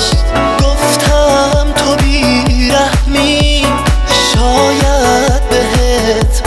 داشت. گفتم تو بیرحمی، شاید بهت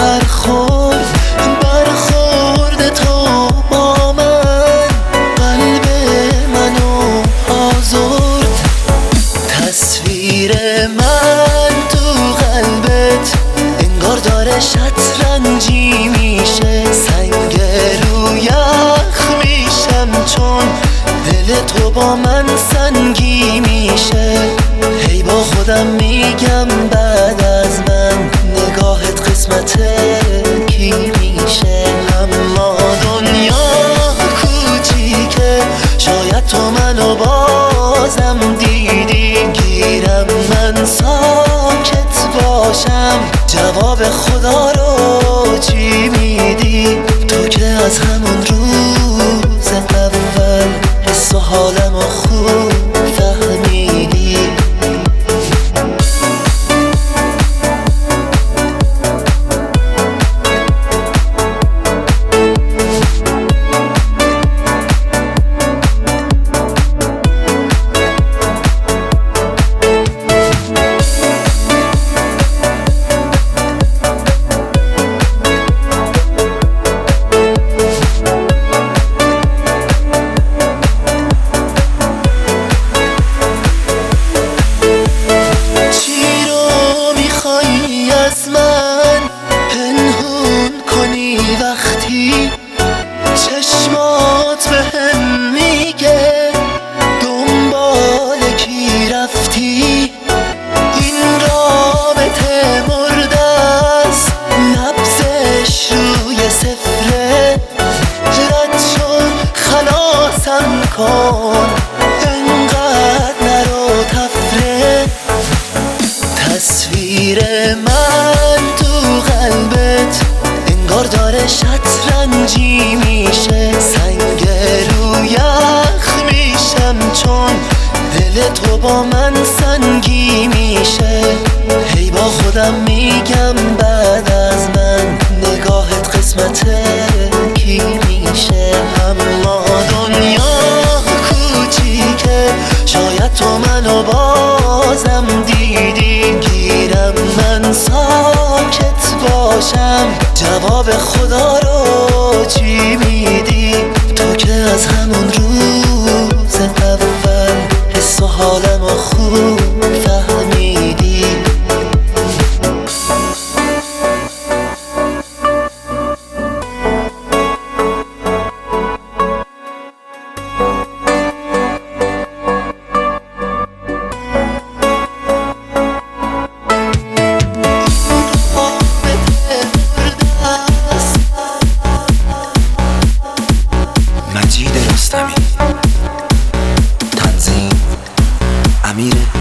برخورد تو با من قلب منو آزرد. تصویر من تو قلبت انگار داره شطرنجی میشه. سنگ رو یخ میشم چون دل تو با من سنگی میشه. هی با خودم میگم بعد از من نگاهت قسمت کی میشه. اما دنیا کوچیکه، شاید تو منو بازم دیدی. گیرم من ساکت باشم، جواب خدا رو چی میدی؟ تو که از همون روز اول حس و حالمو خوب فهمیدی. از من پنهون کنی وقتی چشمات بهم میگه دنبال کی رفتی. این رابطه مرده است، نبضش روی صفره. رد شد خلاصم کن، انقدر نرو تفره. تصویر من تو قلبت انگار داره شطرنجی میشه. سنگ رو یخ میشم چون دل تو با من سنگی میشه. هی با خودم میگم بعد از من نگاهت قسمت کی میشه. اما دنیا کوچیکه، شاید تو منو بازم دیدی. گیرم من ساکت باشم، جواب خدا رو چی میدی؟ تو که از همون روز اول حس و حالمو خوب فهمیدی. مجید رستمی، تنظیم امیر